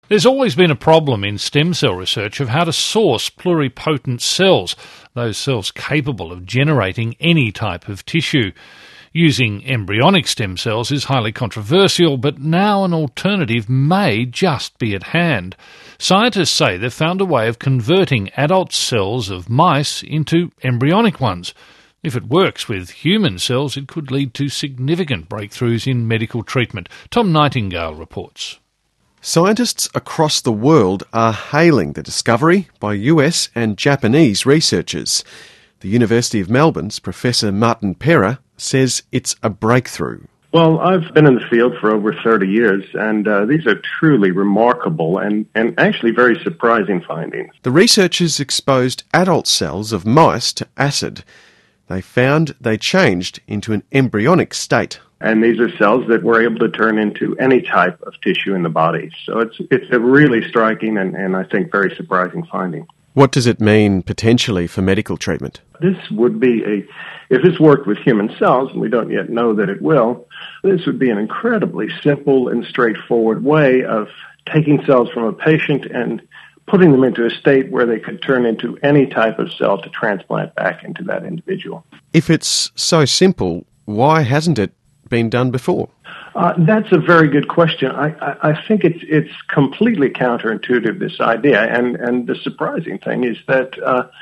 There's always been a problem in stem cell research of how to source pluripotent cells, those cells capable of generating any type of tissue. Using embryonic stem cells is highly controversial, but now an alternative may just be at hand. Scientists say they've found a way of converting adult cells of mice into embryonic ones. If it works with human cells, it could lead to significant breakthroughs in medical treatment. Tom Nightingale reports. Scientists across the world are hailing the discovery by US and Japanese researchers. The University of Melbourne's Professor Martin Pera says it's a breakthrough. Well, I've been in the field for over 30 years, and these are truly remarkable and actually very surprising findings. The researchers exposed adult cells of mice to acid. They found they changed into an embryonic state. And these are cells that were able to turn into any type of tissue in the body. So it's a really striking and I think very surprising finding. What does it mean potentially for medical treatment? This would be if this worked with human cells, and we don't yet know that it will, this would be an incredibly simple and straightforward way of taking cells from a patient and putting them into a state where they could turn into any type of cell to transplant back into that individual. If it's so simple, why hasn't it been done before? That's a very good question. I think it's completely counterintuitive, this idea, and the surprising thing is that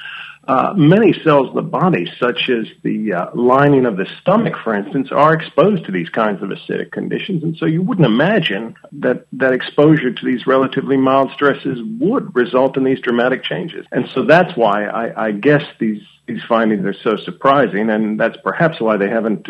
many cells of the body, such as the lining of the stomach, for instance, are exposed to these kinds of acidic conditions, and so you wouldn't imagine that exposure to these relatively mild stresses would result in these dramatic changes. And so that's why I guess these findings are so surprising, and that's perhaps why they haven't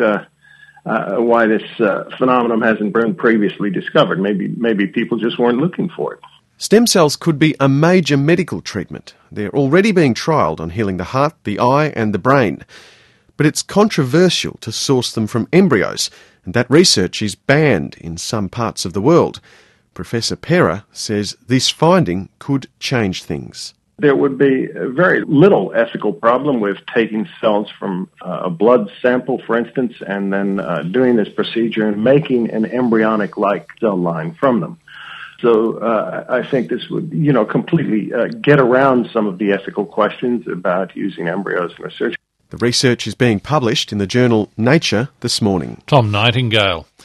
why this phenomenon hasn't been previously discovered. Maybe people just weren't looking for it. Stem cells could be a major medical treatment. They're already being trialled on healing the heart, the eye and the brain. But it's controversial to source them from embryos, and that research is banned in some parts of the world. Professor Pera says this finding could change things. There would be very little ethical problem with taking cells from a blood sample, for instance, and then doing this procedure and making an embryonic-like cell line from them. So I think this would, completely get around some of the ethical questions about using embryos in research. The research is being published in the journal Nature this morning. Tom Nightingale.